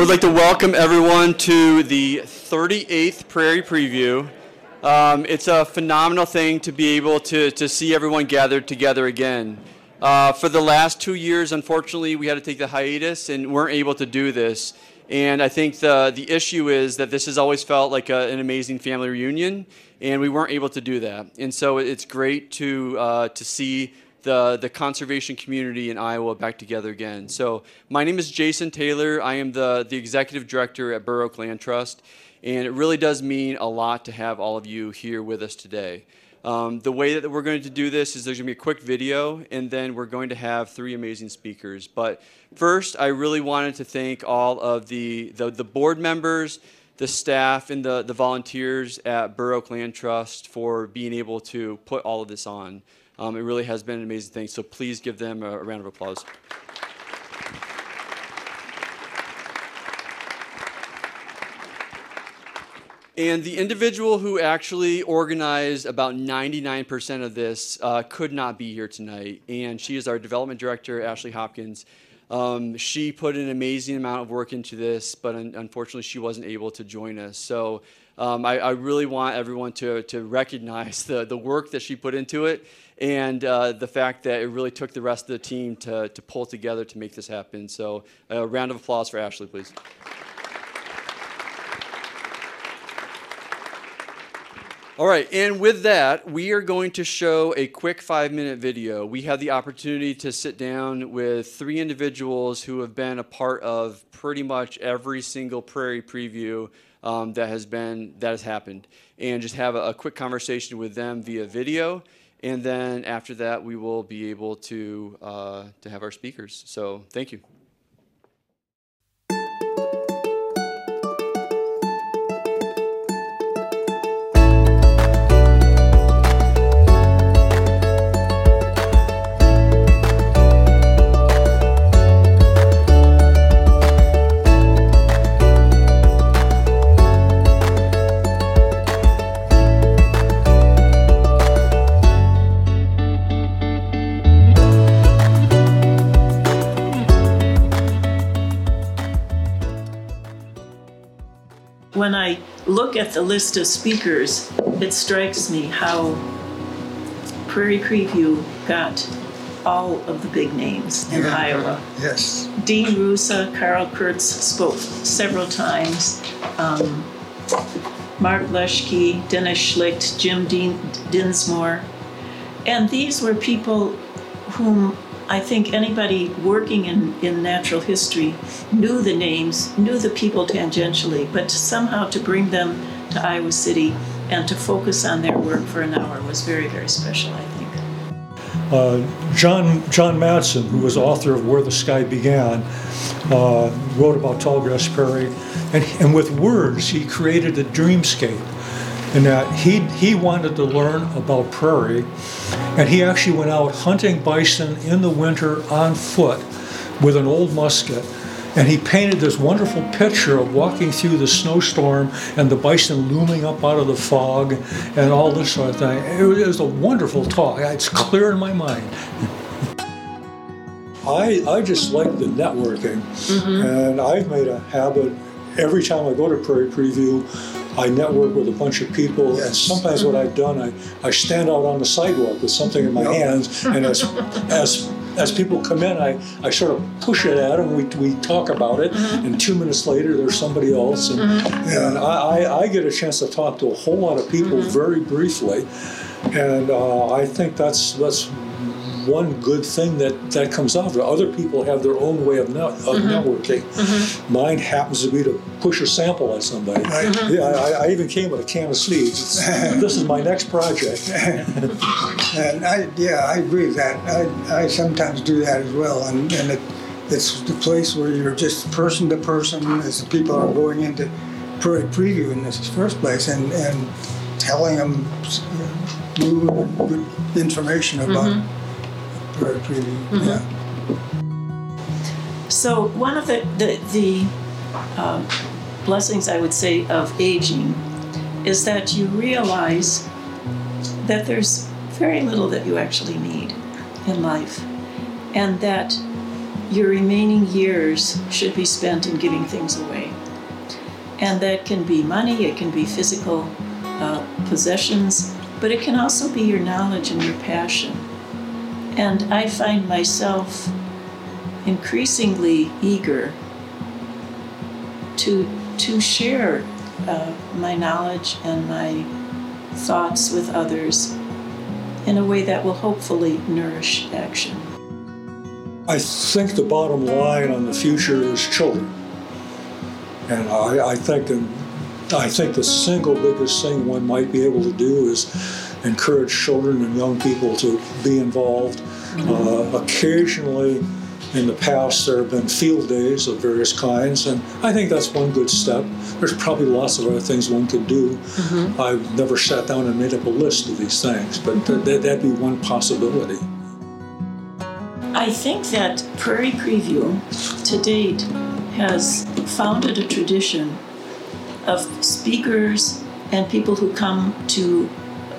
would like to welcome everyone to the 38th Prairie Preview. It's a phenomenal thing to be able to see everyone gathered together again. For the last 2 years, unfortunately, we had to take the hiatus and weren't able to do this. And I think the issue is that this has always felt like an amazing family reunion, and we weren't able to do that. And so it's great to see the conservation community in Iowa back together again. So my name is Jason Taylor. I am the executive director at Burr Oak Land Trust, and it really does mean a lot to have all of you here with us today. The way that we're going to do this is there's going to be a quick video, and then we're going to have 3 amazing speakers. But first, I really wanted to thank all of the board members, the staff, and the volunteers at Burr Oak Land Trust for being able to put all of this on. It really has been an amazing thing, so please give them a round of applause. And the individual who actually organized about 99% of this could not be here tonight, and she is our development director, Ashley Hopkins. She put an amazing amount of work into this, but unfortunately she wasn't able to join us. So I really want everyone to recognize the work that she put into it, and the fact that it really took the rest of the team to pull together to make this happen. So a round of applause for Ashley, please. All right, and with that, we are going to show a quick 5-minute video. We had the opportunity to sit down with 3 individuals who have been a part of pretty much every single Prairie Preview that has happened, and just have a quick conversation with them via video. And then after that, we will be able to have our speakers. So thank you. When I look at the list of speakers, it strikes me how Prairie Preview got all of the big names in Iowa. Yes. Dean Rusa, Carl Kurtz spoke several times. Mark Leschke, Dennis Schlicht, Jim Dinsmore. And these were people whom I think anybody working in natural history knew the names, knew the people tangentially, but somehow to bring them to Iowa City and to focus on their work for an hour was very, very special, I think. John Madsen, who was author of Where the Sky Began, wrote about Tallgrass Prairie, and with words he created a dreamscape. In that he wanted to learn about prairie, and he actually went out hunting bison in the winter on foot with an old musket, and he painted this wonderful picture of walking through the snowstorm and the bison looming up out of the fog and all this sort of thing. It was a wonderful talk. It's clear in my mind. I just like the networking, and I've made a habit every time I go to Prairie Preview. I network with a bunch of people, and sometimes what I've done, I stand out on the sidewalk with something in my hands, and as people come in, I sort of push it at them. We talk about it, and 2 minutes later, there's somebody else, and I get a chance to talk to a whole lot of people very briefly, and I think that's one good thing that comes out of it. Other people have their own way of networking. Mine happens to be to push a sample at somebody. Yeah, I even came with a can of seeds. This is my next project. And I agree with that. I sometimes do that as well. And it's the place where you're just person to person as the people are going into Prairie Preview in this first place and telling them new good information about Prairie Preview. So one of the blessings, I would say, of aging is that you realize that there's very little that you actually need in life, and that your remaining years should be spent in giving things away. And that can be money, it can be physical possessions, but it can also be your knowledge and your passion. And I find myself increasingly eager to share my knowledge and my thoughts with others in a way that will hopefully nourish action. I think the bottom line on the future is children. And I think the single biggest thing one might be able to do is encourage children and young people to be involved. Occasionally, in the past, there have been field days of various kinds, and I think that's one good step. There's probably lots of other things one could do. Mm-hmm. I've never sat down and made up a list of these things, but that'd be one possibility. I think that Prairie Preview, to date, has founded a tradition of speakers and people who come to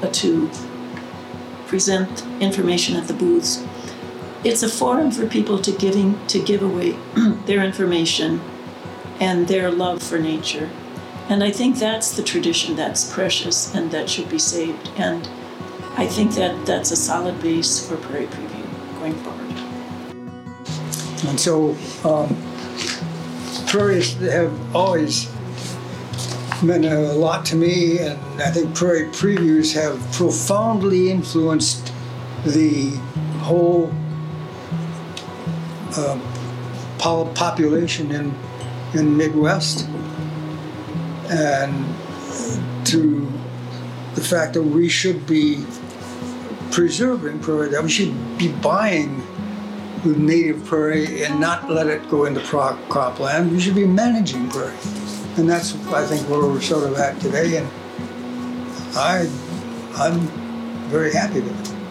present information at the booths. It's a forum for people to give away their information and their love for nature. And I think that's the tradition that's precious and that should be saved. And I think that that's a solid base for Prairie Preview going forward. And so prairies have always meant a lot to me, and I think Prairie Previews have profoundly influenced the whole population in Midwest, and to the fact that we should be preserving prairie, that we should be buying the native prairie and not let it go into cropland. We should be managing prairie. And that's, I think, where we're sort of at today, and I'm very happy with it.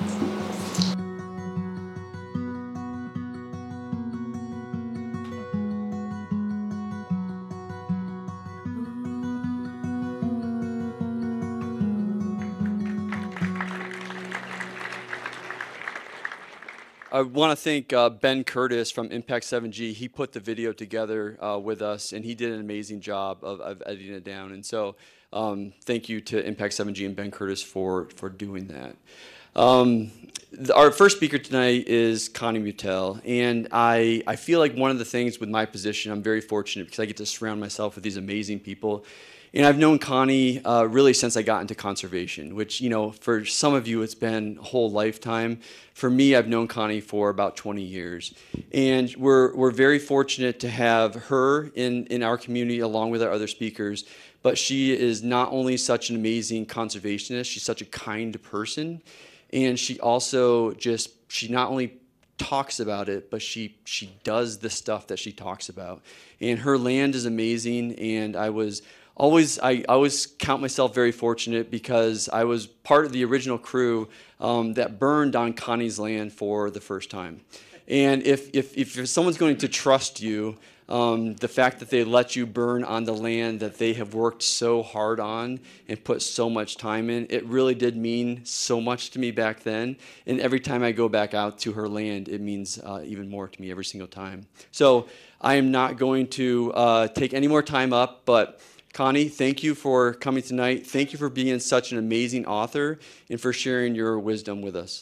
I want to thank Ben Curtis from Impact 7G. He put the video together with us, and he did an amazing job of editing it down. And so thank you to Impact 7G and Ben Curtis for doing that. Our first speaker tonight is Connie Mutel, and I feel like one of the things with my position, I'm very fortunate because I get to surround myself with these amazing people. And I've known Connie really since I got into conservation, which, you know, for some of you, it's been a whole lifetime. For me, I've known Connie for about 20 years. And we're very fortunate to have her in our community along with our other speakers. But she is not only such an amazing conservationist, she's such a kind person. And she also she not only talks about it, but she does the stuff that she talks about. And her land is amazing, and I always count myself very fortunate because I was part of the original crew that burned on Connie's land for the first time. And if someone's going to trust you, the fact that they let you burn on the land that they have worked so hard on and put so much time in, it really did mean so much to me back then. And every time I go back out to her land, it means even more to me every single time. So I am not going to take any more time up, but Connie, thank you for coming tonight. Thank you for being such an amazing author and for sharing your wisdom with us.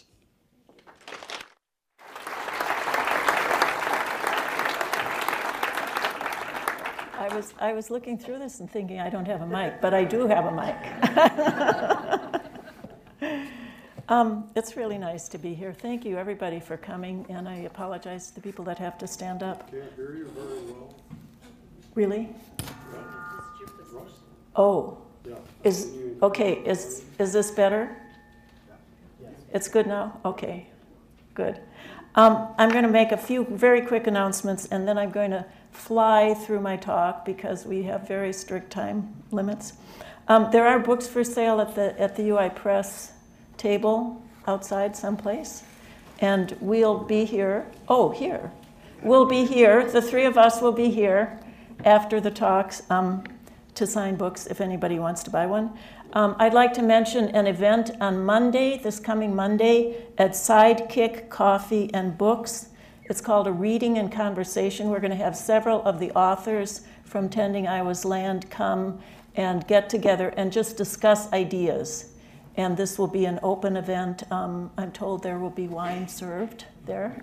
I was looking through this and thinking I don't have a mic, but I do have a mic. It's really nice to be here. Thank you, everybody, for coming, and I apologize to the people that have to stand up. Can't hear you very well. Really? Oh, Yeah. is this better? It's good now? Okay, good. I'm going to make a few very quick announcements, and then I'm going to fly through my talk because we have very strict time limits. There are books for sale at the UI Press table outside someplace, and we'll be here. Oh, here. We'll be here. The three of us will be here after the talks to sign books if anybody wants to buy one. I'd like to mention an event on Monday, this coming Monday, at Sidekick Coffee and Books. It's called A Reading and Conversation. We're going to have several of the authors from Tending Iowa's Land come and get together and just discuss ideas. And this will be an open event. I'm told there will be wine served there.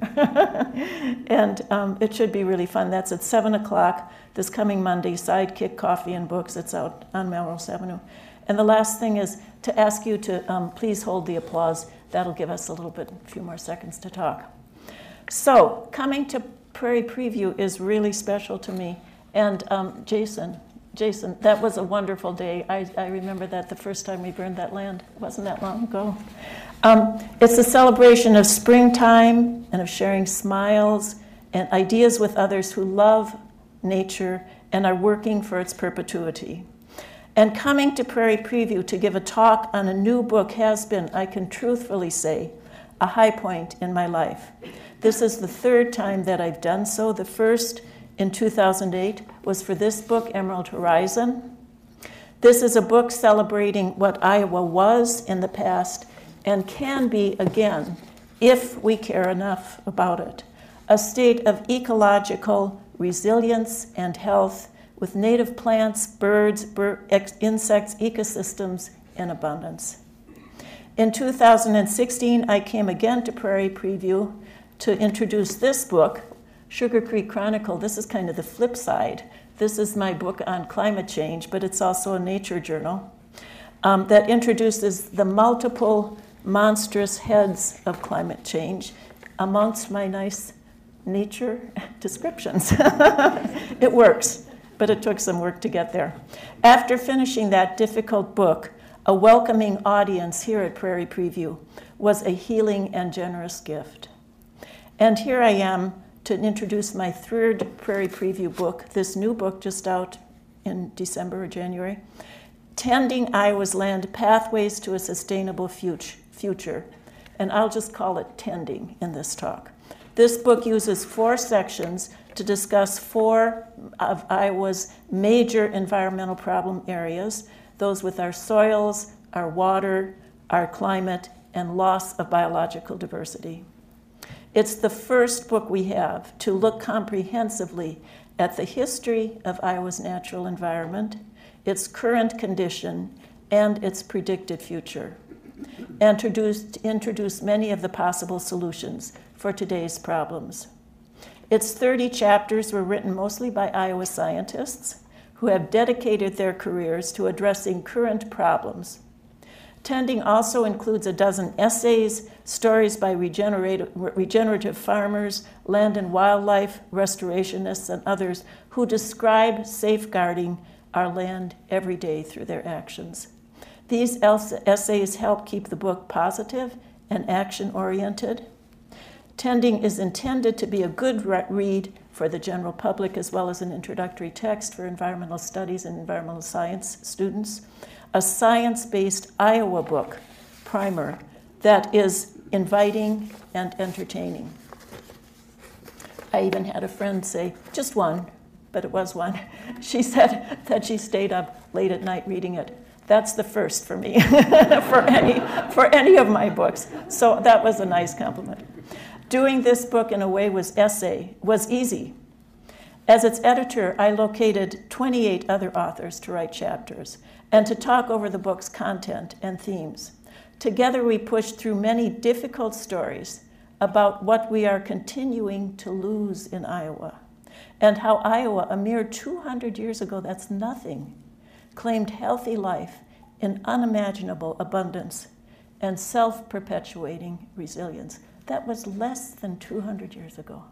And it should be really fun. That's at 7 o'clock this coming Monday, Sidekick Coffee and Books. It's out on Melrose Avenue. And the last thing is to ask you to please hold the applause. That'll give us a few more seconds to talk. So coming to Prairie Preview is really special to me. And Jason, that was a wonderful day. I remember that the first time we burned that land. It wasn't that long ago. It's a celebration of springtime and of sharing smiles and ideas with others who love nature and are working for its perpetuity. And coming to Prairie Preview to give a talk on a new book has been, I can truthfully say, a high point in my life. This is the third time that I've done so. The first in 2008 was for this book, Emerald Horizon. This is a book celebrating what Iowa was in the past and can be again if we care enough about it. A state of ecological resilience and health with native plants, birds, insects, ecosystems in abundance. In 2016, I came again to Prairie Preview to introduce this book, Sugar Creek Chronicle. This is kind of the flip side. This is my book on climate change, but it's also a nature journal that introduces the multiple monstrous heads of climate change amongst my nice nature descriptions. It works, but it took some work to get there. After finishing that difficult book, a welcoming audience here at Prairie Preview was a healing and generous gift. And here I am to introduce my third Prairie Preview book, this new book just out in December or January, Tending Iowa's Land, Pathways to a Sustainable Future. And I'll just call it Tending in this talk. This book uses 4 sections to discuss 4 of Iowa's major environmental problem areas, those with our soils, our water, our climate, and loss of biological diversity. It's the first book we have to look comprehensively at the history of Iowa's natural environment, its current condition, and its predicted future, and to introduce many of the possible solutions for today's problems. Its 30 chapters were written mostly by Iowa scientists who have dedicated their careers to addressing current problems. Tending also includes a dozen essays, stories by regenerative farmers, land and wildlife restorationists, and others who describe safeguarding our land every day through their actions. These essays help keep the book positive and action-oriented. Tending is intended to be a good read for the general public, as well as an introductory text for environmental studies and environmental science students. A science-based Iowa book primer that is inviting and entertaining. I even had a friend say, just one, but it was one. She said that she stayed up late at night reading it. That's the first for me, for any of my books. So that was a nice compliment. Doing this book in a way was easy. As its editor, I located 28 other authors to write chapters and to talk over the book's content and themes. Together we pushed through many difficult stories about what we are continuing to lose in Iowa, and how Iowa, a mere 200 years ago, that's nothing, claimed healthy life in unimaginable abundance and self-perpetuating resilience. That was less than 200 years ago.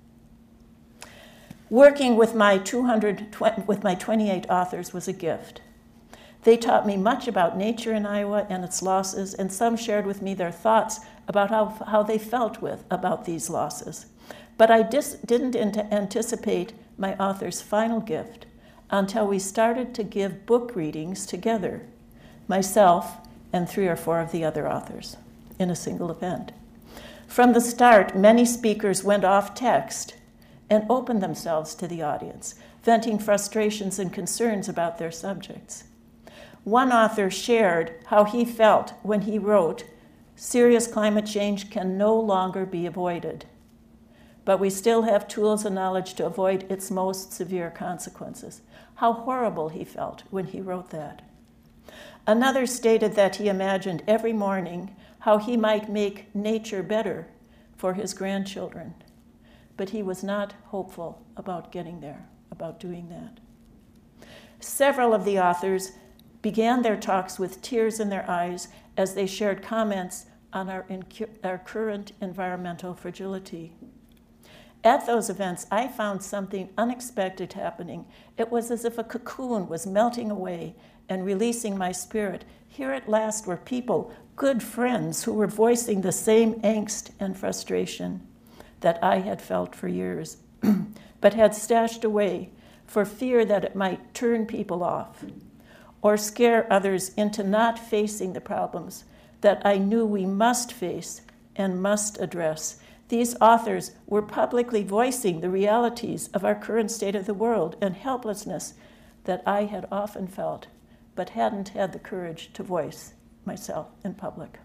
Working with my 28 authors was a gift. They taught me much about nature in Iowa and its losses, and some shared with me their thoughts about how they felt about these losses. But I didn't anticipate my author's final gift until we started to give book readings together, myself and 3 or 4 of the other authors, in a single event. From the start, many speakers went off text and opened themselves to the audience, venting frustrations and concerns about their subjects. One author shared how he felt when he wrote, "Serious climate change can no longer be avoided. but we still have tools and knowledge to avoid its most severe consequences. How horrible he felt when he wrote that. Another stated that he imagined every morning how he might make nature better for his grandchildren, but he was not hopeful about getting there, about doing that. Several of the authors began their talks with tears in their eyes as they shared comments on our current environmental fragility. At those events, I found something unexpected happening. It was as if a cocoon was melting away and releasing my spirit. Here at last were people, good friends, who were voicing the same angst and frustration that I had felt for years, but had stashed away for fear that it might turn people off or scare others into not facing the problems that I knew we must face and must address. These authors were publicly voicing the realities of our current state of the world and helplessness that I had often felt, but hadn't had the courage to voice myself in public.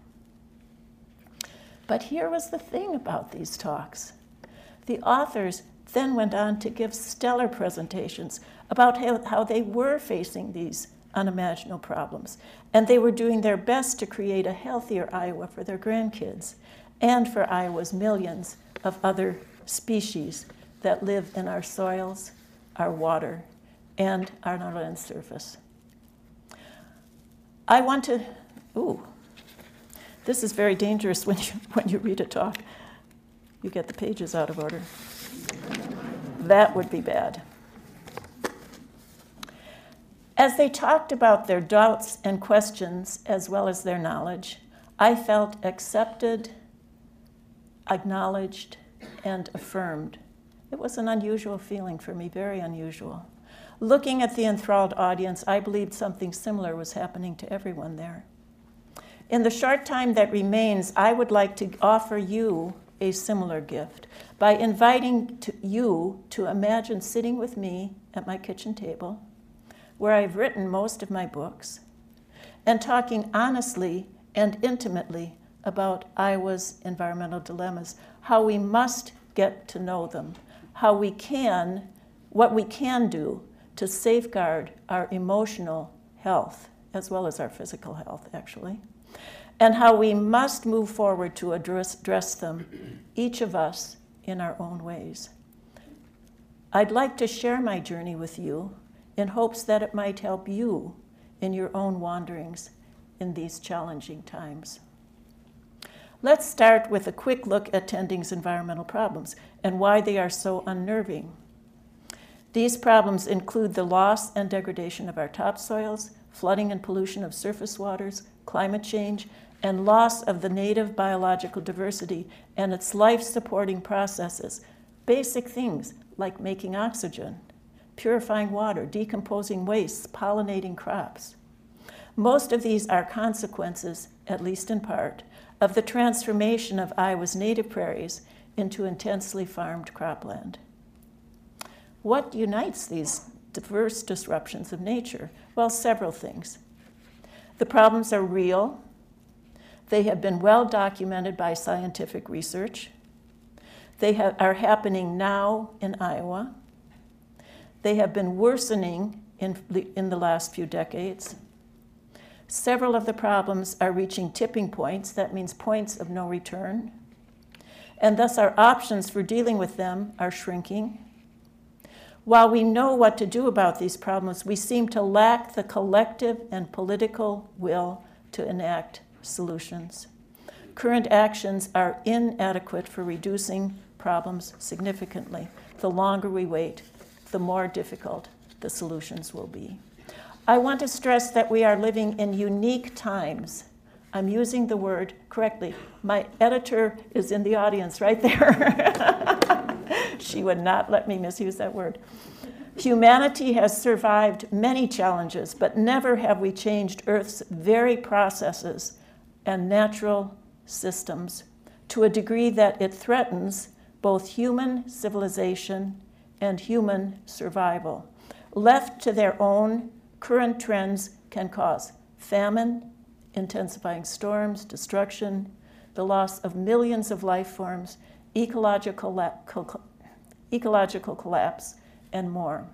But here was the thing about these talks. The authors then went on to give stellar presentations about how they were facing these unimaginable problems, and they were doing their best to create a healthier Iowa for their grandkids and for Iowa's millions of other species that live in our soils, our water, and on our land surface. I want to, this is very dangerous when you read a talk. You get the pages out of order. That would be bad. As they talked about their doubts and questions as well as their knowledge, I felt accepted, acknowledged, and affirmed. It was an unusual feeling for me, very unusual. Looking at the enthralled audience, I believed something similar was happening to everyone there. In the short time that remains, I would like to offer you a similar gift by inviting you to imagine sitting with me at my kitchen table, where I've written most of my books, and talking honestly and intimately about Iowa's environmental dilemmas, how we must get to know them, what we can do to safeguard our emotional health, as well as our physical health, actually, and how we must move forward to address them, each of us in our own ways. I'd like to share my journey with you in hopes that it might help you in your own wanderings in these challenging times. Let's start with a quick look at Tending's environmental problems and why they are so unnerving. These problems include the loss and degradation of our topsoils, flooding and pollution of surface waters, climate change, and loss of the native biological diversity and its life-supporting processes, basic things like making oxygen, purifying water, decomposing wastes, pollinating crops. Most of these are consequences, at least in part, of the transformation of Iowa's native prairies into intensely farmed cropland. What unites these diverse disruptions of nature? Well, several things. The problems are real. They have been well documented by scientific research. They are happening now in Iowa. They have been worsening in the last few decades. Several of the problems are reaching tipping points, that means points of no return, and thus our options for dealing with them are shrinking. While we know what to do about these problems, we seem to lack the collective and political will to enact solutions. Current actions are inadequate for reducing problems significantly. The longer we wait, the more difficult the solutions will be. I want to stress that we are living in unique times. I'm using the word correctly. My editor is in the audience right there. She would not let me misuse that word. Humanity has survived many challenges, but never have we changed Earth's very processes and natural systems to a degree that it threatens both human civilization and human survival. Left to their own, current trends can cause famine, intensifying storms, destruction, the loss of millions of life forms, ecological collapse, and more.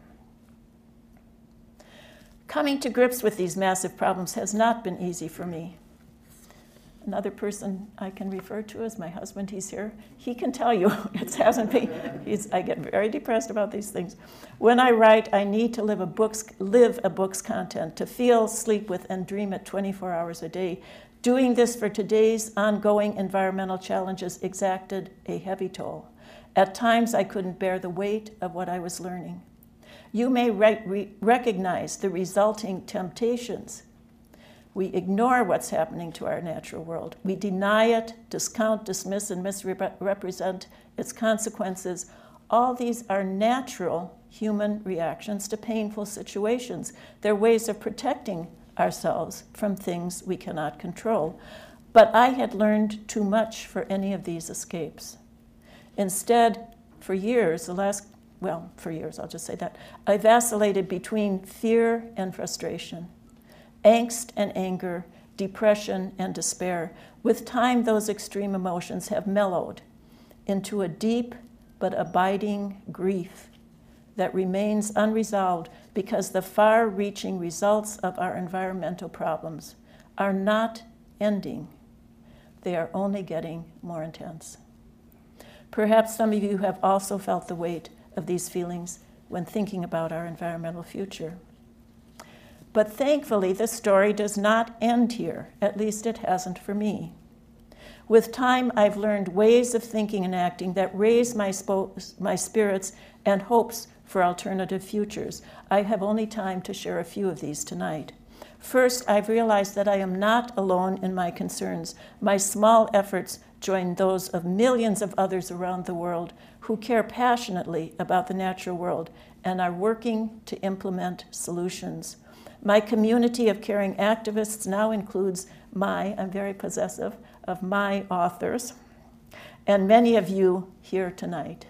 Coming to grips with these massive problems has not been easy for me. Another person I can refer to is my husband. He's here. He can tell you it hasn't been. I get very depressed about these things. When I write, I need to live a book's content, to feel, sleep with, and dream it 24 hours a day. Doing this for today's ongoing environmental challenges exacted a heavy toll. At times, I couldn't bear the weight of what I was learning. You may recognize the resulting temptations. We ignore what's happening to our natural world. We deny it, discount, dismiss, and misrepresent its consequences. All these are natural human reactions to painful situations. They're ways of protecting ourselves from things we cannot control. But I had learned too much for any of these escapes. Instead, for years, I'll just say that, I vacillated between fear and frustration, angst and anger, depression and despair. With time, those extreme emotions have mellowed into a deep but abiding grief that remains unresolved because the far-reaching results of our environmental problems are not ending. They are only getting more intense. Perhaps some of you have also felt the weight of these feelings when thinking about our environmental future. But thankfully, this story does not end here. At least it hasn't for me. With time, I've learned ways of thinking and acting that raise my spirits and hopes for alternative futures. I have only time to share a few of these tonight. First, I've realized that I am not alone in my concerns. My small efforts join those of millions of others around the world who care passionately about the natural world and are working to implement solutions. My community of caring activists now includes I'm very possessive of my authors, and many of you here tonight.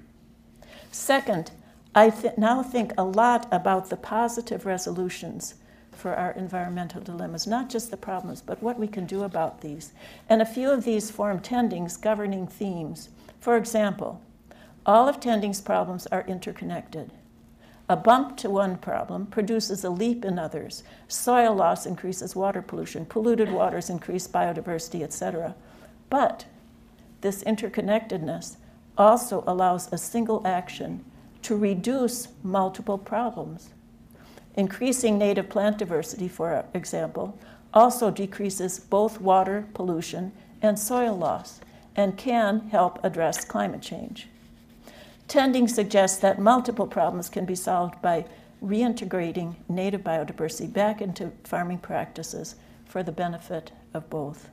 Second, I now think a lot about the positive resolutions for our environmental dilemmas, not just the problems, but what we can do about these. And a few of these form Tending's governing themes. For example, all of Tending's problems are interconnected. A bump to one problem produces a leap in others. Soil loss increases water pollution, polluted waters increase biodiversity, etc. But this interconnectedness also allows a single action to reduce multiple problems. Increasing native plant diversity, for example, also decreases both water pollution and soil loss and can help address climate change. Tending suggests that multiple problems can be solved by reintegrating native biodiversity back into farming practices for the benefit of both.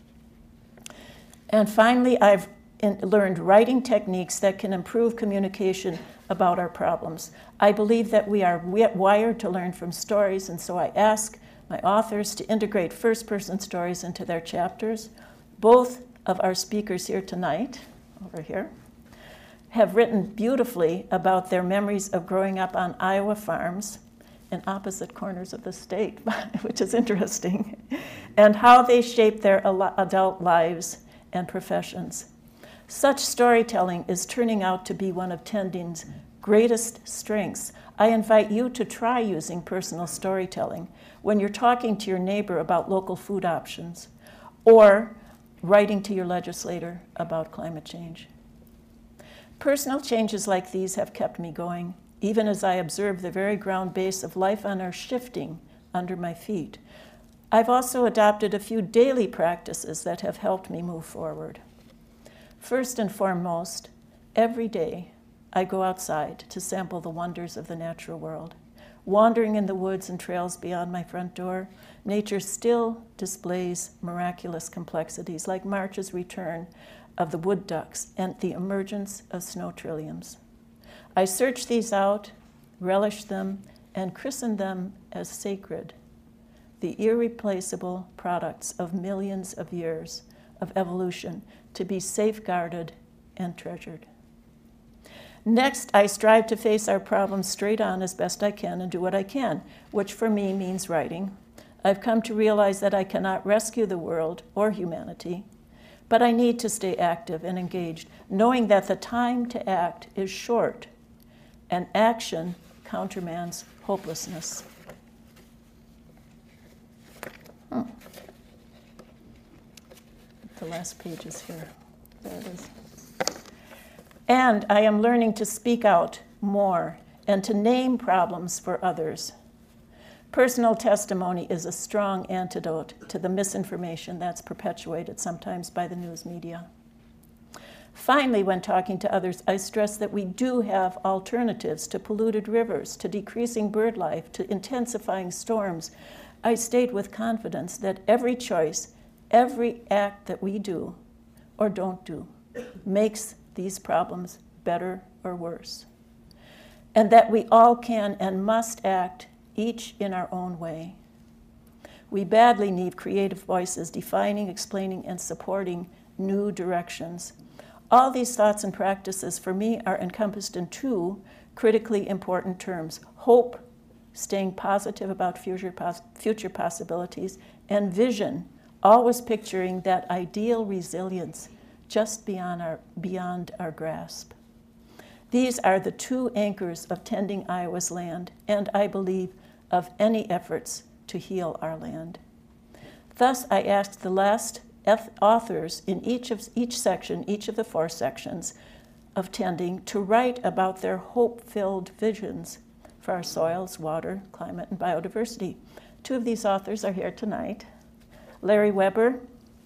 And finally, I've learned writing techniques that can improve communication about our problems. I believe that we are wired to learn from stories, and so I ask my authors to integrate first-person stories into their chapters. Both of our speakers here tonight, over here, have written beautifully about their memories of growing up on Iowa farms in opposite corners of the state, which is interesting, and how they shaped their adult lives and professions. Such storytelling is turning out to be one of Tending's greatest strengths. I invite you to try using personal storytelling when you're talking to your neighbor about local food options or writing to your legislator about climate change. Personal changes like these have kept me going, even as I observe the very ground base of life on Earth shifting under my feet. I've also adopted a few daily practices that have helped me move forward. First and foremost, every day I go outside to sample the wonders of the natural world. Wandering in the woods and trails beyond my front door, nature still displays miraculous complexities like March's return of the wood ducks and the emergence of snow trilliums. I search these out, relish them, and christen them as sacred, the irreplaceable products of millions of years of evolution to be safeguarded and treasured. Next, I strive to face our problems straight on as best I can and do what I can, which for me means writing. I've come to realize that I cannot rescue the world or humanity, But I need to stay active and engaged, knowing that the time to act is short, and action countermands hopelessness. The last page is here. There it is. And I am learning to speak out more and to name problems for others. Personal testimony is a strong antidote to the misinformation that's perpetuated sometimes by the news media. Finally, when talking to others, I stress that we do have alternatives to polluted rivers, to decreasing bird life, to intensifying storms. I state with confidence that every choice, every act that we do or don't do makes these problems better or worse, and that we all can and must act, each in our own way. We badly need creative voices defining, explaining, and supporting new directions. All these thoughts and practices for me are encompassed in two critically important terms: hope, staying positive about future possibilities, and vision, always picturing that ideal resilience just beyond our grasp. These are the two anchors of tending Iowa's land, and I believe of any efforts to heal our land. Thus, I asked the last authors in each of the 4 sections of tending to write about their hope-filled visions for our soils, water, climate, and biodiversity. 2 of these authors are here tonight. Larry Weber,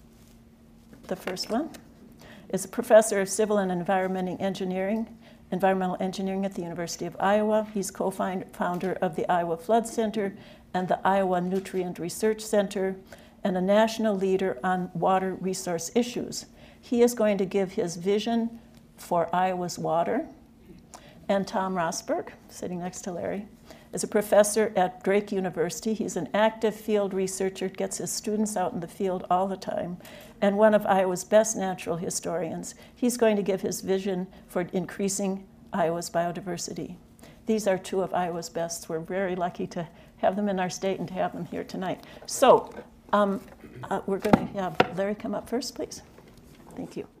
the first one, is a professor of civil and environmental engineering at the University of Iowa. He's co-founder of the Iowa Flood Center and the Iowa Nutrient Research Center, and a national leader on water resource issues. He is going to give his vision for Iowa's water. And Tom Rosberg, sitting next to Larry, is a professor at Drake University. He's an active field researcher, gets his students out in the field all the time, and one of Iowa's best natural historians. He's going to give his vision for increasing Iowa's biodiversity. These are 2 of Iowa's best. We're very lucky to have them in our state and to have them here tonight. So we're going to have Larry come up first, please. Thank you.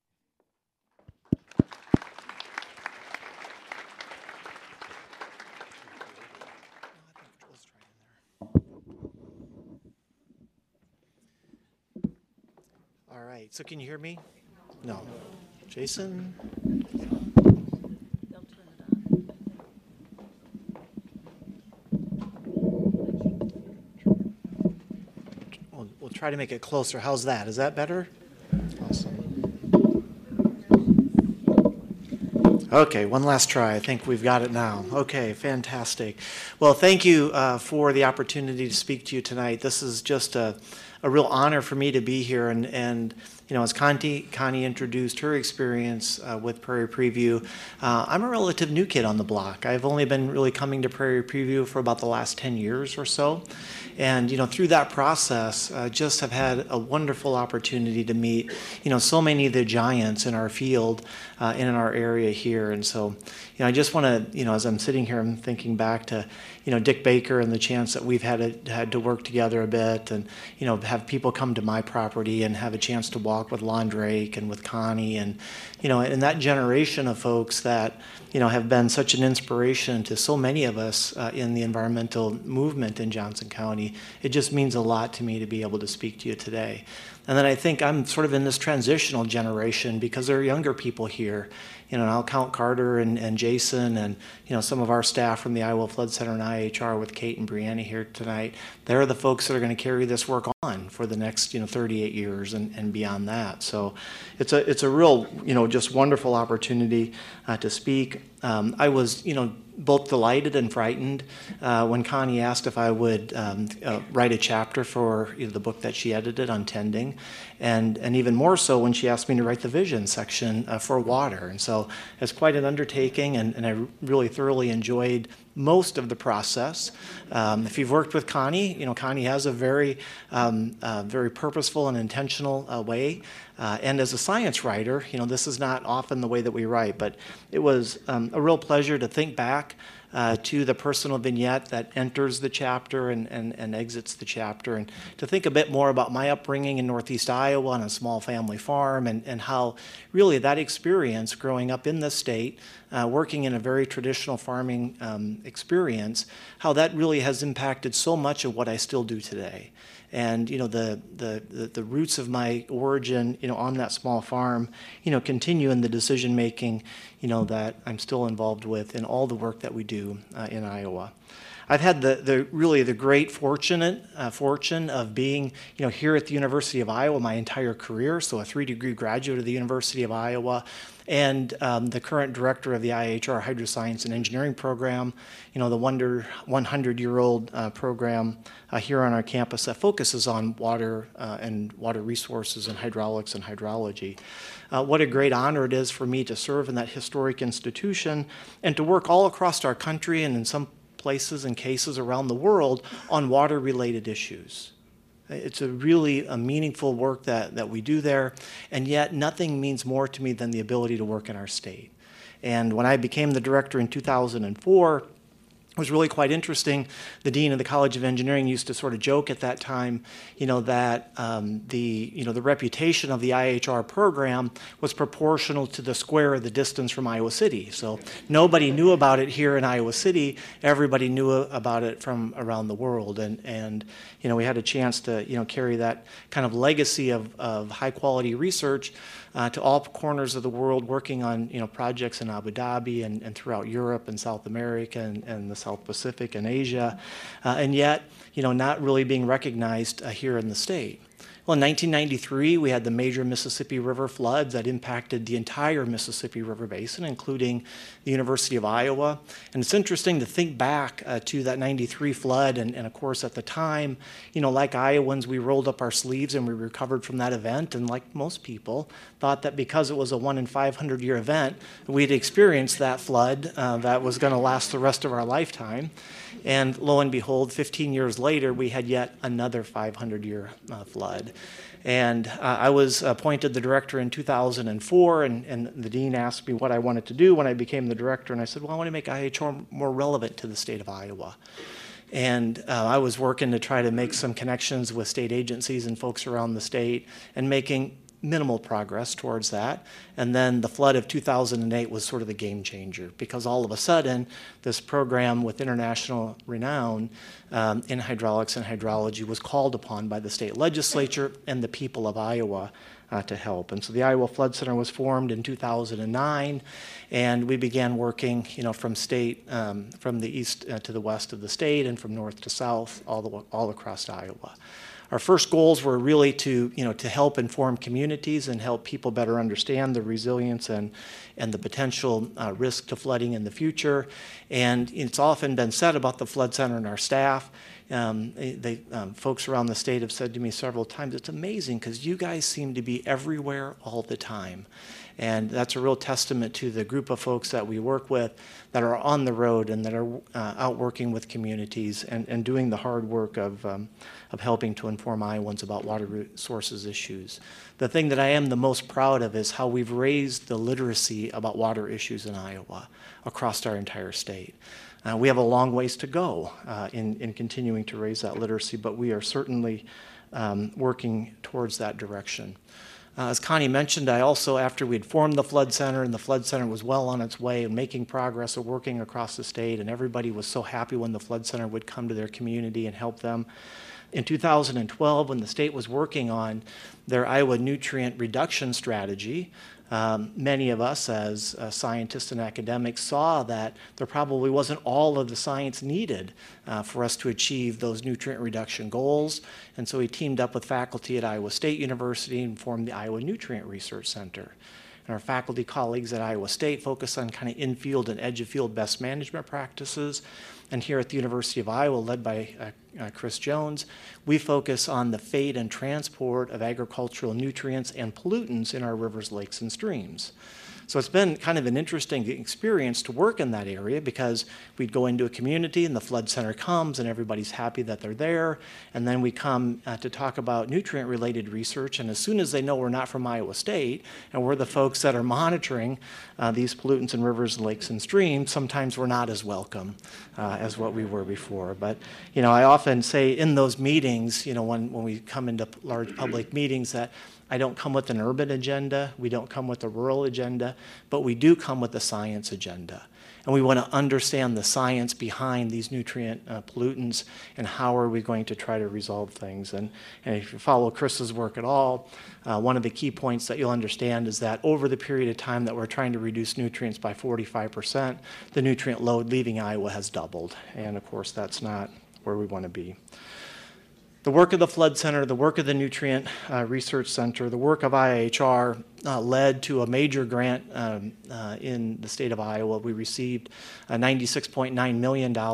All right, so can you hear me? No. Jason? We'll try to make it closer. How's that? Is that better? Awesome. Okay, one last try. I think we've got it now. Okay, fantastic. Well, thank you for the opportunity to speak to you tonight. This is just a real honor for me to be here, and you know, as Connie introduced her experience with Prairie Preview, I'm a relative new kid on the block. I've only been really coming to Prairie Preview for about the last 10 years or so, and you know, through that process, just have had a wonderful opportunity to meet, you know, so many of the giants in our field, in our area here, and so, you know, I just want to, you know, as I'm sitting here, I'm thinking back to, you know, Dick Baker and the chance that we've had to work together a bit, and you know, have people come to my property and have a chance to walk with Lon Drake and with Connie, and you know, and that generation of folks that, you know, have been such an inspiration to so many of us in the environmental movement in Johnson County. It just means a lot to me to be able to speak to you today. And then I think I'm sort of in this transitional generation because there are younger people here. You know, and I'll count Carter and Jason and, you know, some of our staff from the Iowa Flood Center and IHR with Kate and Brianna here tonight. They're the folks that are going to carry this work on for the next, you know, 38 years and beyond that. So it's a real, you know, just wonderful opportunity to speak. I was, you know, both delighted and frightened when Connie asked if I would write a chapter for, you know, the book that she edited on tending, and even more so when she asked me to write the vision section for water. And so it's quite an undertaking, and I really thoroughly enjoyed most of the process. If you've worked with Connie, you know, Connie has a very purposeful and intentional way. And as a science writer, you know, this is not often the way that we write, but it was a real pleasure to think back to the personal vignette that enters the chapter and exits the chapter, and to think a bit more about my upbringing in Northeast Iowa on a small family farm, and how really that experience growing up in the state, working in a very traditional farming experience, how that really has impacted so much of what I still do today. And the roots of my origin, on that small farm, continue in the decision making, that I'm still involved with in all the work that we do in Iowa. I've had the great fortune of being, here at the University of Iowa my entire career. So a 3-degree graduate of the University of Iowa, and the current director of the IHR Hydroscience and Engineering program, the 100-year-old program here on our campus that focuses on water and water resources and hydraulics and hydrology. What a great honor it is for me to serve in that historic institution and to work all across our country and in some places and cases around the world on water-related issues. It's a really meaningful work that we do there, and yet nothing means more to me than the ability to work in our state. And when I became the director in 2004, it was really quite interesting. The dean of the College of Engineering used to sort of joke at that time, that the reputation of the IHR program was proportional to the square of the distance from Iowa City. So nobody knew about it here in Iowa City. Everybody knew about it from around the world, and we had a chance to carry that kind of legacy of high quality research to all corners of the world, working on projects in Abu Dhabi and throughout Europe and South America and the South Pacific and Asia, and yet not really being recognized here in the state. Well, in 1993, we had the major Mississippi River floods that impacted the entire Mississippi River Basin, including the University of Iowa. And it's interesting to think back to that 93 flood, and of course at the time, like Iowans, we rolled up our sleeves and we recovered from that event, and like most people, thought that because it was a 1 in 500 year event, we'd experienced that flood that was going to last the rest of our lifetime. And lo and behold, 15 years later, we had yet another 500-year flood. And I was appointed the director in 2004, and the dean asked me what I wanted to do when I became the director, and I said, well, I want to make IHR more relevant to the state of Iowa. And I was working to try to make some connections with state agencies and folks around the state, and making minimal progress towards that. And then the flood of 2008 was sort of the game changer, because all of a sudden this program with international renown in hydraulics and hydrology was called upon by the state legislature and the people of Iowa to help. And so the Iowa Flood Center was formed in 2009, and we began working from the east to the west of the state, and from north to south, all across Iowa. Our first goals were really to help inform communities and help people better understand the resilience and the potential risk to flooding in the future. And it's often been said about the Flood Center and our staff. Folks around the state have said to me several times, it's amazing because you guys seem to be everywhere all the time. And that's a real testament to the group of folks that we work with that are on the road and that are out working with communities and doing the hard work of helping to inform Iowans about water resources issues. The thing that I am the most proud of is how we've raised the literacy about water issues in Iowa across our entire state. We have a long ways to go in continuing to raise that literacy, but we are certainly working towards that direction. As Connie mentioned, I also, after we'd formed the Flood Center, and the Flood Center was well on its way and making progress of working across the state, and everybody was so happy when the Flood Center would come to their community and help them. In 2012, when the state was working on their Iowa nutrient reduction strategy, many of us as scientists and academics saw that there probably wasn't all of the science needed for us to achieve those nutrient reduction goals. And so we teamed up with faculty at Iowa State University and formed the Iowa Nutrient Research Center. And our faculty colleagues at Iowa State focus on kind of in-field and edge-of-field best management practices. And here at the University of Iowa, led by Chris Jones, we focus on the fate and transport of agricultural nutrients and pollutants in our rivers, lakes, and streams. So it's been kind of an interesting experience to work in that area because we'd go into a community and the flood center comes and everybody's happy that they're there. And then we come to talk about nutrient-related research. And as soon as they know we're not from Iowa State and we're the folks that are monitoring these pollutants in rivers, lakes, and streams, sometimes we're not as welcome as what we were before. But, I often say in those meetings, when we come into large public meetings that I don't come with an urban agenda, we don't come with a rural agenda, but we do come with a science agenda. And we want to understand the science behind these nutrient pollutants and how are we going to try to resolve things. And if you follow Chris's work at all, one of the key points that you'll understand is that over the period of time that we're trying to reduce nutrients by 45%, the nutrient load leaving Iowa has doubled. And of course, that's not where we want to be. The work of the Flood Center, the work of the Nutrient Research Center, the work of IIHR led to a major grant in the state of Iowa. We received $96.9 million in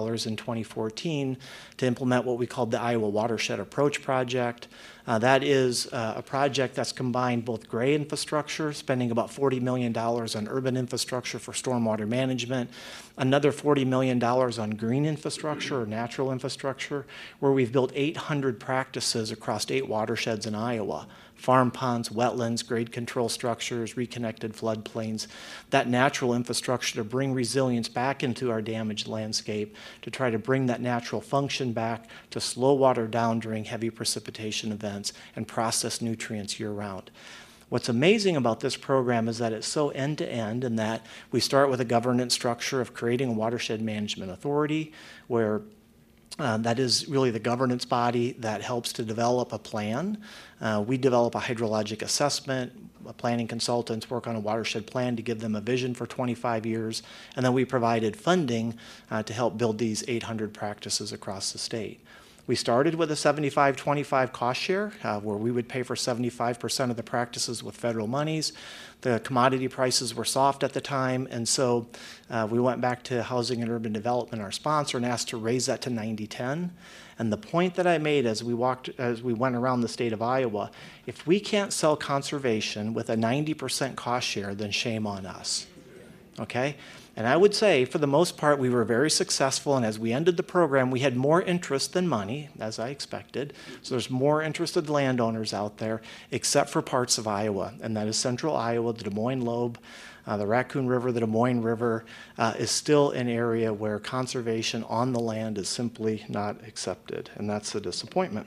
2014 to implement what we called the Iowa Watershed Approach Project. That is a project that's combined both gray infrastructure, spending about $40 million on urban infrastructure for stormwater management, another $40 million on green infrastructure or natural infrastructure, where we've built 800 practices across 8 watersheds in Iowa. Farm ponds, wetlands, grade control structures, reconnected floodplains, that natural infrastructure to bring resilience back into our damaged landscape, to try to bring that natural function back, to slow water down during heavy precipitation events, and process nutrients year-round. What's amazing about this program is that it's so end-to-end in that we start with a governance structure of creating a watershed management authority where that is really the governance body that helps to develop a plan. We develop a hydrologic assessment, planning consultants work on a watershed plan to give them a vision for 25 years, and then we provided funding to help build these 800 practices across the state. We started with a 75-25 cost share, where we would pay for 75% of the practices with federal monies. The commodity prices were soft at the time, and so we went back to Housing and Urban Development, our sponsor, and asked to raise that to 90-10. And the point that I made as we went around the state of Iowa, if we can't sell conservation with a 90% cost share, then shame on us. Okay? And I would say, for the most part, we were very successful, and as we ended the program, we had more interest than money, as I expected. So there's more interested landowners out there, except for parts of Iowa, and that is central Iowa, the Des Moines Lobe, the Raccoon River, the Des Moines River is still an area where conservation on the land is simply not accepted, and that's a disappointment.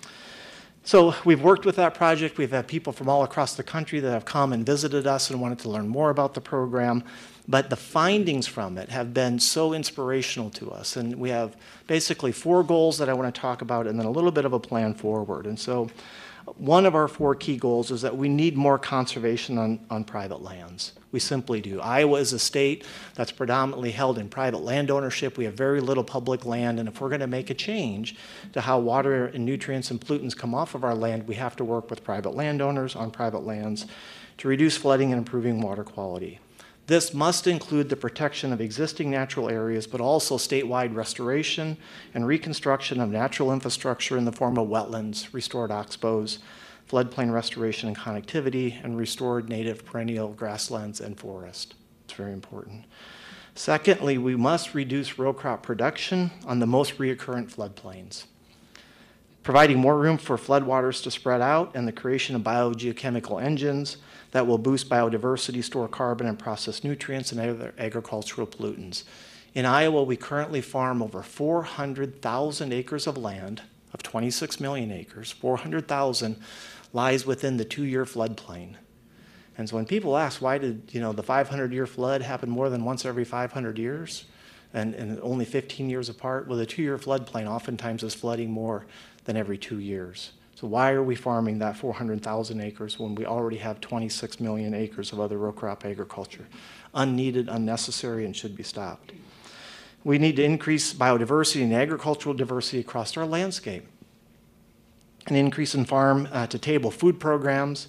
So we've worked with that project. We've had people from all across the country that have come and visited us and wanted to learn more about the program. But the findings from it have been so inspirational to us. And we have basically 4 goals that I want to talk about and then a little bit of a plan forward. And so one of our 4 key goals is that we need more conservation on private lands. We simply do. Iowa is a state that's predominantly held in private land ownership. We have very little public land, and if we're going to make a change to how water and nutrients and pollutants come off of our land, we have to work with private landowners on private lands to reduce flooding and improving water quality. This must include the protection of existing natural areas, but also statewide restoration and reconstruction of natural infrastructure in the form of wetlands, restored oxbows, floodplain restoration and connectivity, and restored native perennial grasslands and forest. It's very important. Secondly, we must reduce row crop production on the most recurrent floodplains, providing more room for floodwaters to spread out and the creation of biogeochemical engines that will boost biodiversity, store carbon, and process nutrients and other agricultural pollutants. In Iowa, we currently farm over 400,000 acres of land, of 26 million acres. 400,000 lies within the 2-year floodplain. And so when people ask, why did the 500-year flood happen more than once every 500 years and only 15 years apart? Well, the 2-year floodplain oftentimes is flooding more than every 2 years. So why are we farming that 400,000 acres when we already have 26 million acres of other row crop agriculture? Unneeded, unnecessary, and should be stopped. We need to increase biodiversity and agricultural diversity across our landscape. An increase in farm-to-table food programs,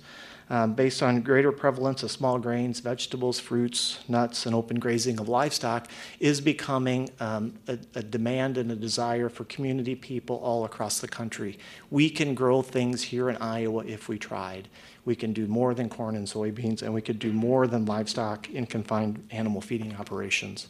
based on greater prevalence of small grains, vegetables, fruits, nuts, and open grazing of livestock, is becoming a demand and a desire for community people all across the country. We can grow things here in Iowa if we tried. We can do more than corn and soybeans, and we could do more than livestock in confined animal feeding operations.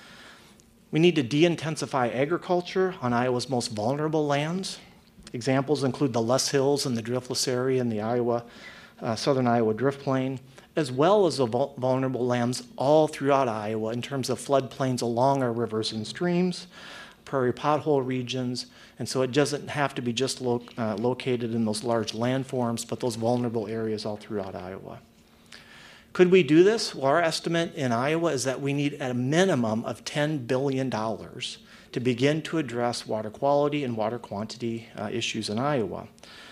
We need to de-intensify agriculture on Iowa's most vulnerable lands. Examples include the Less Hills and the driftless area in the southern Iowa drift plain, as well as the vulnerable lands all throughout Iowa in terms of floodplains along our rivers and streams, prairie pothole regions, and so it doesn't have to be just located in those large landforms, but those vulnerable areas all throughout Iowa. Could we do this? Well, our estimate in Iowa is that we need a minimum of $10 billion to begin to address water quality and water quantity issues in Iowa.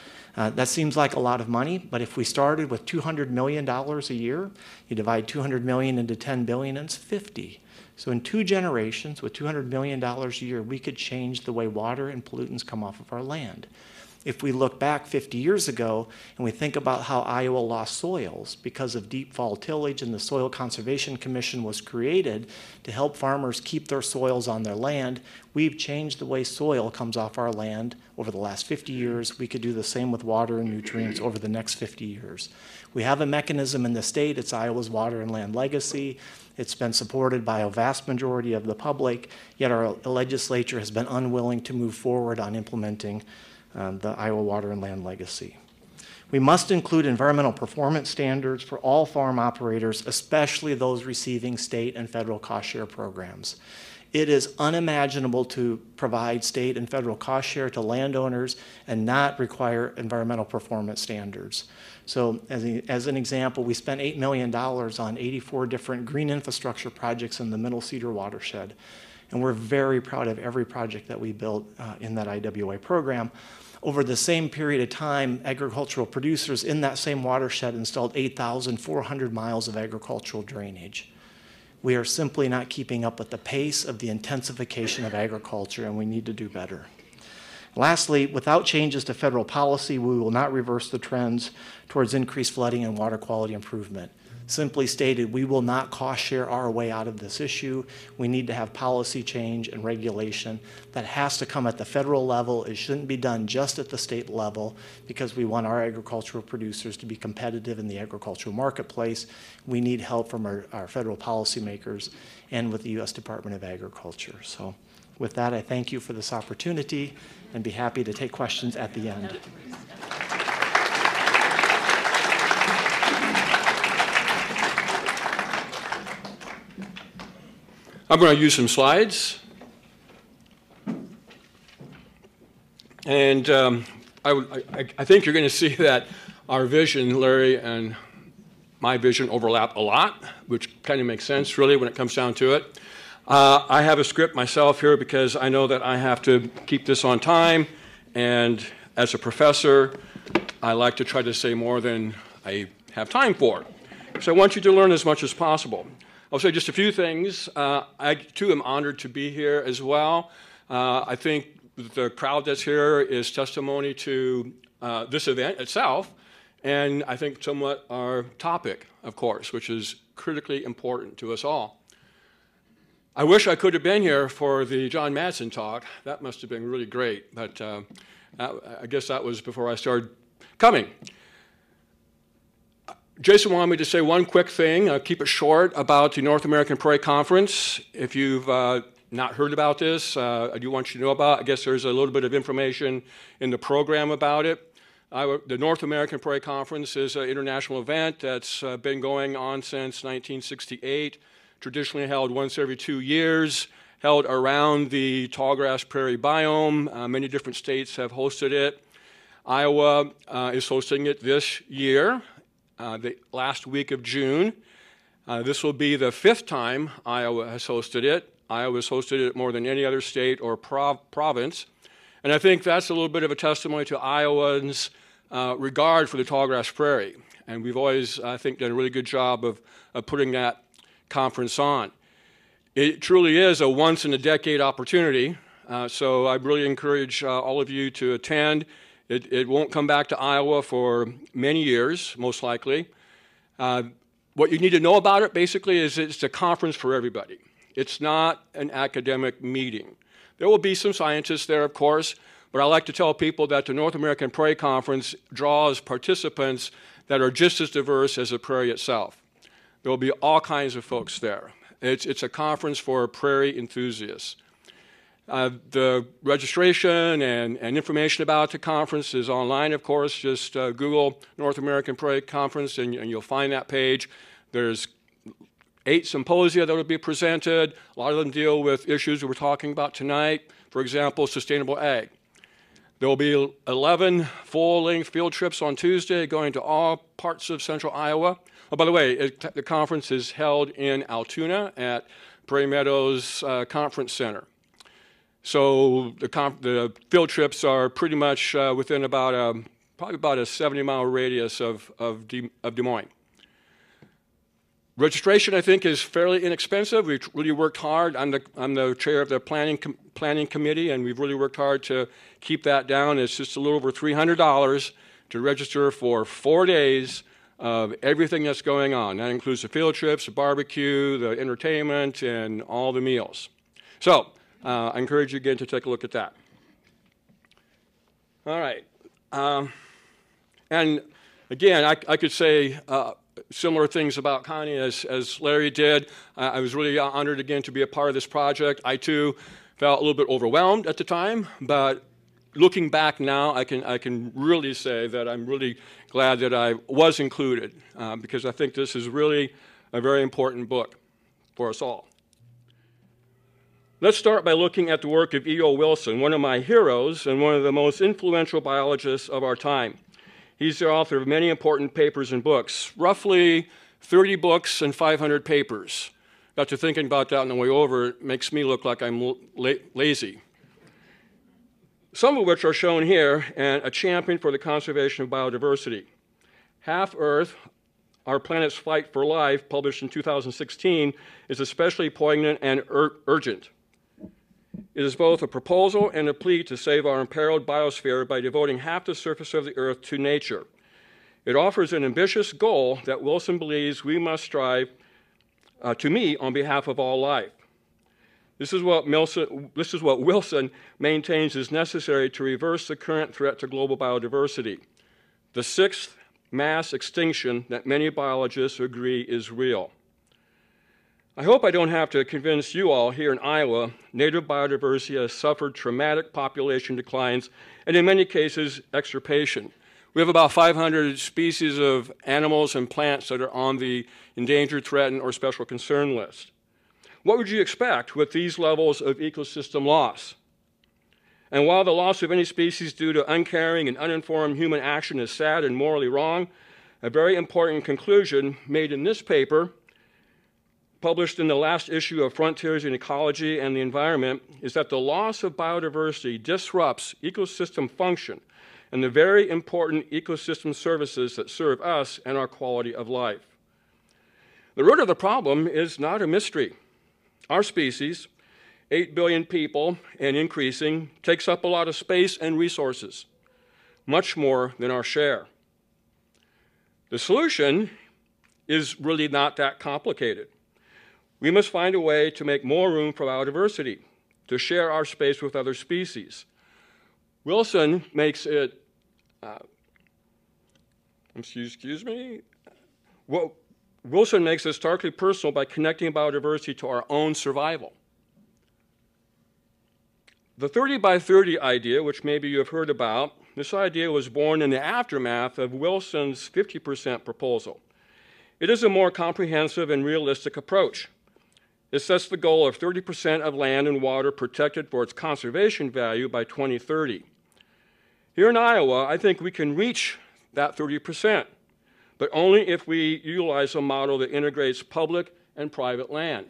That seems like a lot of money, but if we started with $200 million a year, you divide $200 million into $10 billion, and it's 50. So in 2 generations, with $200 million a year, we could change the way water and pollutants come off of our land. If we look back 50 years ago and we think about how Iowa lost soils because of deep fall tillage, and the Soil Conservation Commission was created to help farmers keep their soils on their land, we've changed the way soil comes off our land over the last 50 years. We could do the same with water and nutrients over the next 50 years. We have a mechanism in the state. It's Iowa's Water and Land Legacy. It's been supported by a vast majority of the public, yet our legislature has been unwilling to move forward on implementing the Iowa Water and Land Legacy. We must include environmental performance standards for all farm operators, especially those receiving state and federal cost share programs. It is unimaginable to provide state and federal cost share to landowners and not require environmental performance standards. So as an example, we spent $8 million on 84 different green infrastructure projects in the Middle Cedar watershed. And we're very proud of every project that we built in that IWA program. Over the same period of time, agricultural producers in that same watershed installed 8,400 miles of agricultural drainage. We are simply not keeping up with the pace of the intensification of agriculture, and we need to do better. Lastly, without changes to federal policy, we will not reverse the trends towards increased flooding and water quality improvement. Simply stated, we will not cost share our way out of this issue. We need to have policy change and regulation that has to come at the federal level. It shouldn't be done just at the state level, because we want our agricultural producers to be competitive in the agricultural marketplace. We need help from our federal policymakers and with the U.S. Department of Agriculture. So with that, I thank you for this opportunity and be happy to take questions at the end. I'm going to use some slides. And I think you're going to see that our vision, Larry, and my vision overlap a lot, which kind of makes sense, really, when it comes down to it. I have a script myself here because I know that I have to keep this on time. And as a professor, I like to try to say more than I have time for. So I want you to learn as much as possible. I'll say just a few things. I, too, am honored to be here as well. I think the crowd that's here is testimony to this event itself, and I think somewhat our topic, of course, which is critically important to us all. I wish I could have been here for the John Madsen talk. That must have been really great, but I guess that was before I started coming. Jason wanted me to say one quick thing, keep it short, about the North American Prairie Conference. If you've not heard about this, I do want you to know about it. I guess there's a little bit of information in the program about it. The North American Prairie Conference is an international event that's been going on since 1968, traditionally held once every 2 years, held around the tallgrass prairie biome. Many different states have hosted it. Iowa is hosting it this year. The last week of June. This will be the 5th time Iowa has hosted it. Iowa has hosted it more than any other state or province. And I think that's a little bit of a testimony to Iowans' regard for the tallgrass prairie. And we've always, I think, done a really good job of putting that conference on. It truly is a once-in-a-decade opportunity. So I really encourage all of you to attend. It won't come back to Iowa for many years, most likely. What you need to know about it, basically, is it's a conference for everybody. It's not an academic meeting. There will be some scientists there, of course, but I like to tell people that the North American Prairie Conference draws participants that are just as diverse as the prairie itself. There will be all kinds of folks there. It's a conference for prairie enthusiasts. The registration and information about the conference is online, of course. Just Google North American Prairie Conference and you'll find that page. There's 8 symposia that will be presented. A lot of them deal with issues we're talking about tonight. For example, sustainable ag. There will be 11 full-length field trips on Tuesday going to all parts of central Iowa. Oh, by the way, the conference is held in Altoona at Prairie Meadows Conference Center. So the field trips are pretty much within probably about a 70-mile radius of Des Moines. Registration, I think, is fairly inexpensive. We've really worked hard. I'm the chair of the planning committee, and we've really worked hard to keep that down. It's just a little over $300 to register for 4 days of everything that's going on. That includes the field trips, the barbecue, the entertainment, and all the meals. So I encourage you again to take a look at that. All right. And again, I could say similar things about Connie as Larry did. I was really honored again to be a part of this project. I too felt a little bit overwhelmed at the time, but looking back now, I can really say that I'm really glad that I was included because I think this is really a very important book for us all. Let's start by looking at the work of E.O. Wilson, one of my heroes and one of the most influential biologists of our time. He's the author of many important papers and books, roughly 30 books and 500 papers. Got to thinking about that on the way over, it makes me look like I'm lazy. Some of which are shown here, and a champion for the conservation of biodiversity. Half Earth, Our Planet's Fight for Life, published in 2016, is especially poignant and urgent. It is both a proposal and a plea to save our imperiled biosphere by devoting half the surface of the Earth to nature. It offers an ambitious goal that Wilson believes we must strive to meet on behalf of all life. This is what Wilson maintains is necessary to reverse the current threat to global biodiversity, the 6th mass extinction that many biologists agree is real. I hope I don't have to convince you all here in Iowa, native biodiversity has suffered traumatic population declines and in many cases extirpation. We have about 500 species of animals and plants that are on the endangered, threatened, or special concern list. What would you expect with these levels of ecosystem loss? And while the loss of any species due to uncaring and uninformed human action is sad and morally wrong, a very important conclusion made in this paper, published in the last issue of Frontiers in Ecology and the Environment, is that the loss of biodiversity disrupts ecosystem function and the very important ecosystem services that serve us and our quality of life. The root of the problem is not a mystery. Our species, 8 billion people and increasing, takes up a lot of space and resources, much more than our share. The solution is really not that complicated. We must find a way to make more room for biodiversity, to share our space with other species. Wilson makes it, Wilson makes it starkly personal by connecting biodiversity to our own survival. The 30 by 30 idea, which maybe you have heard about, this idea was born in the aftermath of Wilson's 50% proposal. It is a more comprehensive and realistic approach. It sets the goal of 30% of land and water protected for its conservation value by 2030. Here in Iowa, I think we can reach that 30%, but only if we utilize a model that integrates public and private land.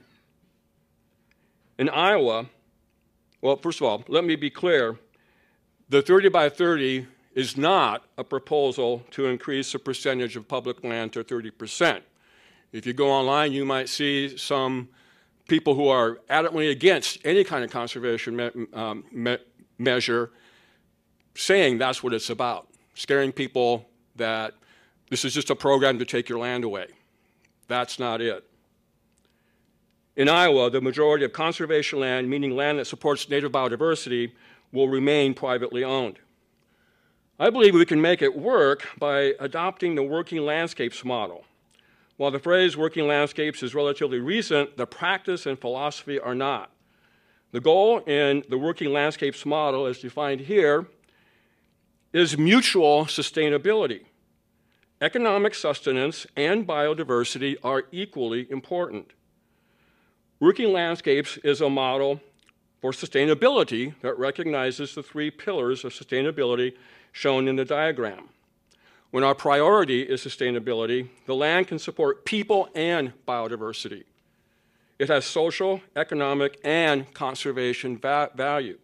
In Iowa, well, first of all, let me be clear, the 30 by 30 is not a proposal to increase the percentage of public land to 30%. If you go online, you might see some people who are adamantly against any kind of conservation measure saying that's what it's about, scaring people that this is just a program to take your land away. That's not it. In Iowa, the majority of conservation land, meaning land that supports native biodiversity, will remain privately owned. I believe we can make it work by adopting the working landscapes model. While the phrase working landscapes is relatively recent, the practice and philosophy are not. The goal in the working landscapes model, as defined here, is mutual sustainability. Economic sustenance and biodiversity are equally important. Working landscapes is a model for sustainability that recognizes the three pillars of sustainability shown in the diagram. When our priority is sustainability, the land can support people and biodiversity. It has social, economic, and conservation value.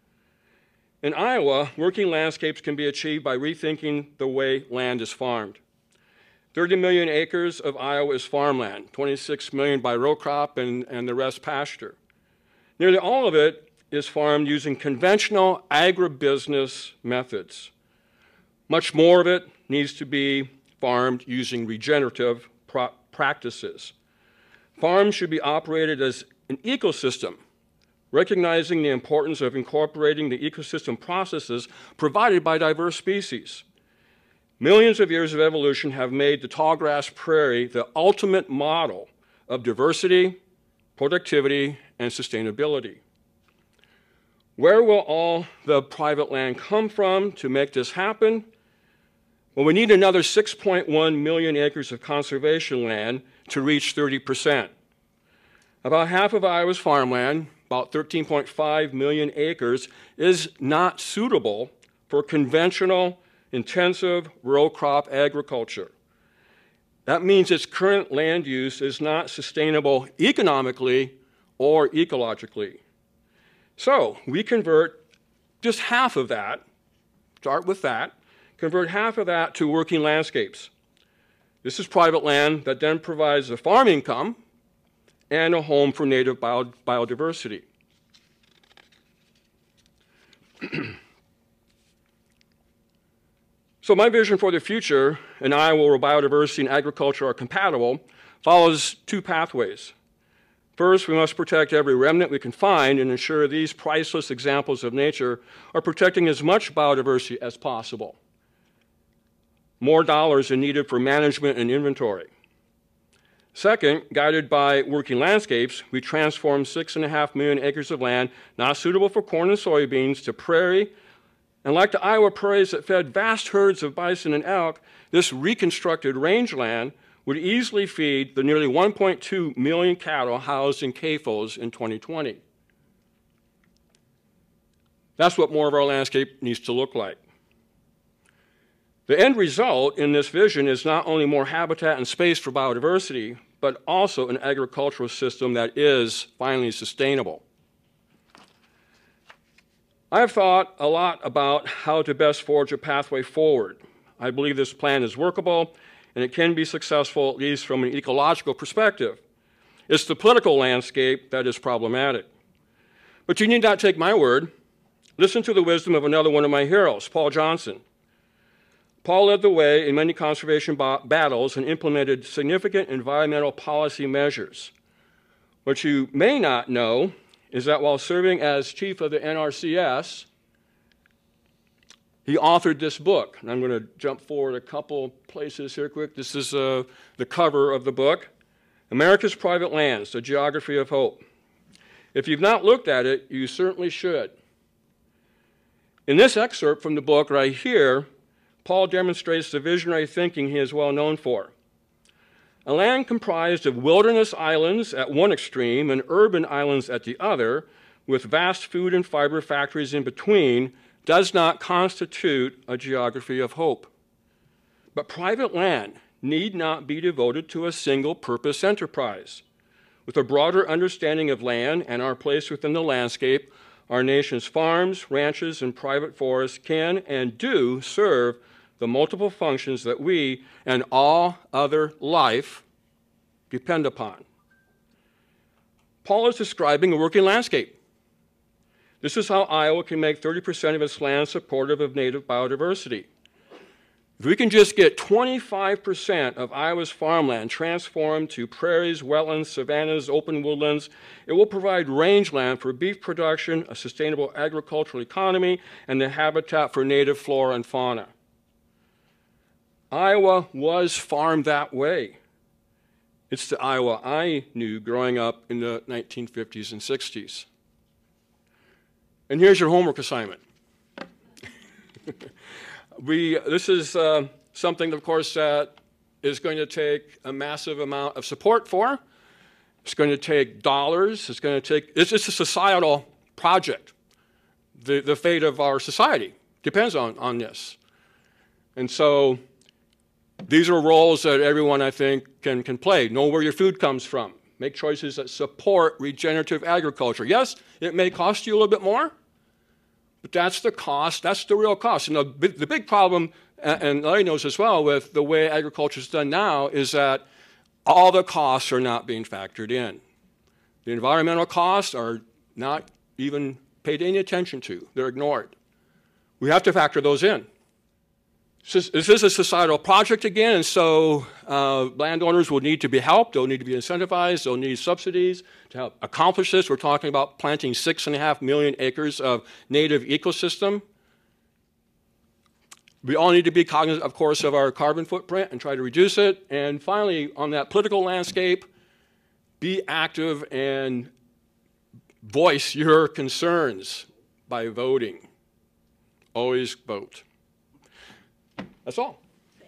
In Iowa, working landscapes can be achieved by rethinking the way land is farmed. 30 million acres of Iowa is farmland, 26 million by row crop and the rest pasture. Nearly all of it is farmed using conventional agribusiness methods. Much more of it needs to be farmed using regenerative practices. Farms should be operated as an ecosystem, recognizing the importance of incorporating the ecosystem processes provided by diverse species. Millions of years of evolution have made the tallgrass prairie the ultimate model of diversity, productivity, and sustainability. Where will all the private land come from to make this happen? Well, we need another 6.1 million acres of conservation land to reach 30%. About half of Iowa's farmland, about 13.5 million acres, is not suitable for conventional, intensive row crop agriculture. That means its current land use is not sustainable economically or ecologically. So we convert just half of that, start with that, convert half of that to working landscapes. This is private land that then provides a farm income and a home for native biodiversity. So my vision for the future in Iowa, where biodiversity and agriculture are compatible, follows two pathways. First, we must protect every remnant we can find and ensure these priceless examples of nature are protecting as much biodiversity as possible. More dollars are needed for management and inventory. Second, guided by working landscapes, we transform 6.5 million acres of land not suitable for corn and soybeans to prairie, and like the Iowa prairies that fed vast herds of bison and elk, this reconstructed rangeland would easily feed the nearly 1.2 million cattle housed in CAFOs in 2020. That's what more of our landscape needs to look like. The end result in this vision is not only more habitat and space for biodiversity, but also an agricultural system that is finally sustainable. I have thought a lot about how to best forge a pathway forward. I believe this plan is workable, and it can be successful, at least from an ecological perspective. It's the political landscape that is problematic. But you need not take my word. Listen to the wisdom of another one of my heroes, Paul Johnson. Paul led the way in many conservation battles and implemented significant environmental policy measures. What you may not know is that while serving as chief of the NRCS, he authored this book. And I'm going to jump forward a couple places here quick. This is the cover of the book, America's Private Lands, A Geography of Hope. If you've not looked at it, you certainly should. In this excerpt from the book right here, Paul demonstrates the visionary thinking he is well known for. A land comprised of wilderness islands at one extreme and urban islands at the other, with vast food and fiber factories in between, does not constitute a geography of hope. But private land need not be devoted to a single-purpose enterprise. With a broader understanding of land and our place within the landscape, our nation's farms, ranches, and private forests can and do serve the multiple functions that we and all other life depend upon. Paul is describing a working landscape. This is how Iowa can make 30% of its land supportive of native biodiversity. If we can just get 25% of Iowa's farmland transformed to prairies, wetlands, savannas, open woodlands, it will provide rangeland for beef production, a sustainable agricultural economy, and the habitat for native flora and fauna. Iowa was farmed that way. It's the Iowa I knew growing up in the 1950s and 60s. And here's your homework assignment. This is something, of course, that is going to take a massive amount of support for. It's going to take dollars. It's a societal project. The fate of our society depends on this. And so these are roles that everyone, I think, can play. Know where your food comes from. Make choices that support regenerative agriculture. Yes, it may cost you a little bit more, but that's the cost. That's the real cost. And the big problem, and Larry knows as well, with the way agriculture is done now is that all the costs are not being factored in. The environmental costs are not even paid any attention to. They're ignored. We have to factor those in. This is a societal project again, and so landowners will need to be helped. They'll need to be incentivized. They'll need subsidies to help accomplish this. We're talking about planting 6.5 million acres of native ecosystem. We all need to be cognizant, of course, of our carbon footprint and try to reduce it. And finally, on that political landscape, be active and voice your concerns by voting. Always vote. That's all.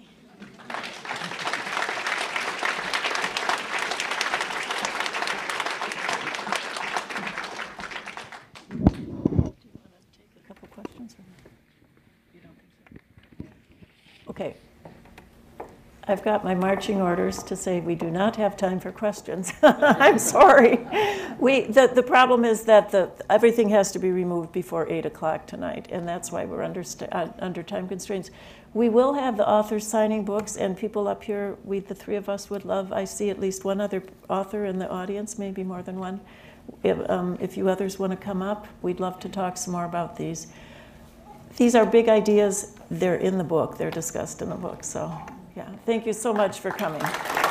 Okay. I've got my marching orders to say we do not have time for questions. I'm sorry. The problem is that everything has to be removed before 8 o'clock tonight, and that's why we're under time constraints. We will have the authors signing books, and people up here, the three of us would love, I see at least one other author in the audience, maybe more than one. If you others want to come up, we'd love to talk some more about these. These are big ideas. They're in the book. They're discussed in the book. So, yeah, thank you so much for coming.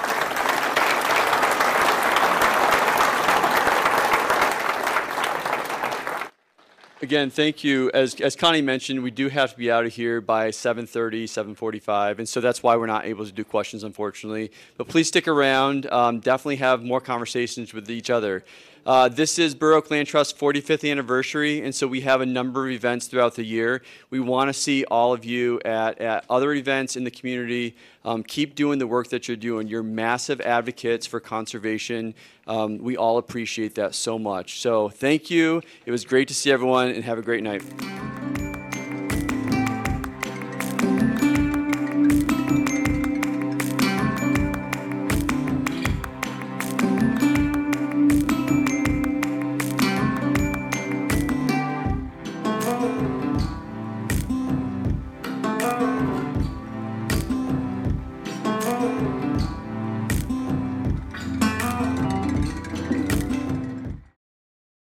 Again, thank you. As Connie mentioned, we do have to be out of here by 7:30, 7:45, and so that's why we're not able to do questions, unfortunately. But please stick around. Definitely have more conversations with each other. This is Burr Oak Land Trust's 45th anniversary, and so we have a number of events throughout the year. We want to see all of you at other events in the community. Keep doing the work that you're doing. You're massive advocates for conservation. We all appreciate that so much. So thank you. It was great to see everyone, and have a great night.